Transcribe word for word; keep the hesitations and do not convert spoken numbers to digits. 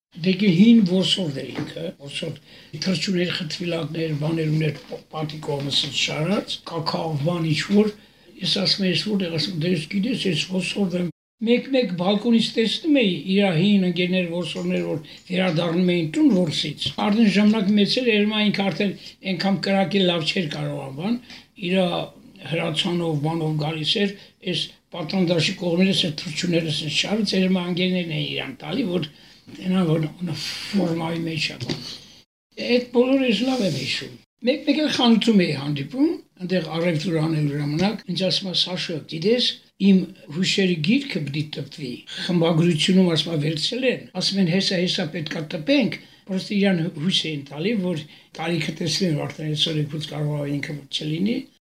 Դեկի հին որսորդ էր ինքը, որսորդ թրջուներ, խտվիլակներ, բաներ ուներ պատի կողմսից շարած, կակաղվան ինչ-որ, ես ասում ես որտեղ, ասում դες գիտես, ես որսորդ եմ, մեկ-մեկ բալկոնից տեսնում էի իր հին ընկերներ որսորներ, որ վերադառնում էին տուն որսից, արդեն ժամանակ մեծ էր, երևում ինքը արդեն այնքան կրակել լավ չէր կարողանալ, իր հրացանով, բանով գալիս էր, այս պատրանդաշի կողմերս է թրջուներս են շարած, երևում ընկերներն էին իրան տալի, որ Տենա որ ֆորմայի մեջ է։ Այդ բոլորը ես լավ եմ հիշում։ Մեկ-մեկ էլ խանութում էի հանդիպում, այնտեղ առևտուր անելու ժամանակ, ինձ ասում է Սաշո, գիտես, իմ հուշերի գիրքը պիտի տպվի։ Խմբագրությունում ասում է վերցել են, ասում են հեսա հեսա պետքա տպենք, պրոստը իրան հույս էին տալի, որ տարիքը տեսնեն, արդեն այսօր ինքուց կարող է ինքը չլինի։